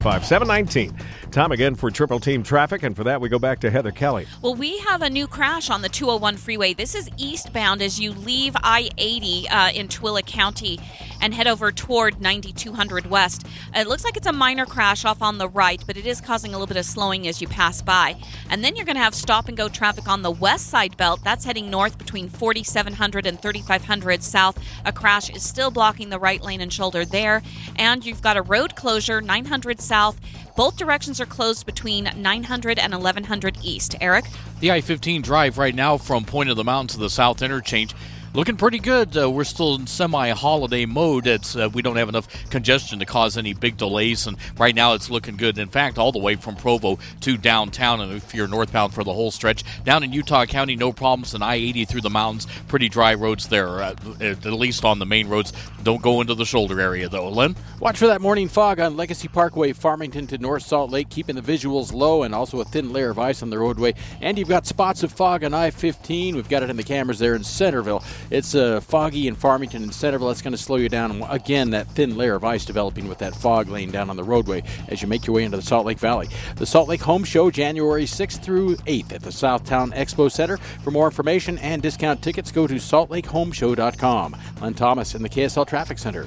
719. Time again for Triple Team Traffic, and for that we go back to Heather Kelly. Well, we have a new crash on the 201 freeway. This is eastbound as you leave I-80 in Tooele County and head over toward 9200 West. It looks like it's a minor crash off on the right, but it is causing a little bit of slowing as you pass by. And then you're going to have stop-and-go traffic on the west side belt. That's heading north between 4700 and 3500 south. A crash is still blocking the right lane and shoulder there. And you've got a road closure, 900 south. Both directions are closed between 900 and 1100 east. Eric? The I-15 drive right now from Point of the Mountain to the south interchange looking pretty good. We're still in semi-holiday mode. We don't have enough congestion to cause any big delays, and right now it's looking good. In fact, all the way from Provo to downtown, and if you're northbound for the whole stretch. Down in Utah County, no problems, and I-80 through the mountains, pretty dry roads there, at least on the main roads. Don't go into the shoulder area, though. Len? Watch for that morning fog on Legacy Parkway, Farmington to North Salt Lake, keeping the visuals low and also a thin layer of ice on the roadway. And you've got spots of fog on I-15. We've got it in the cameras there in Centerville. It's foggy in Farmington and Centerville. That's going to slow you down. And again, that thin layer of ice developing with that fog laying down on the roadway as you make your way into the Salt Lake Valley. The Salt Lake Home Show, January 6th through 8th at the Southtown Expo Center. For more information and discount tickets, go to saltlakehomeshow.com. Len Thomas in the KSL Traffic Center.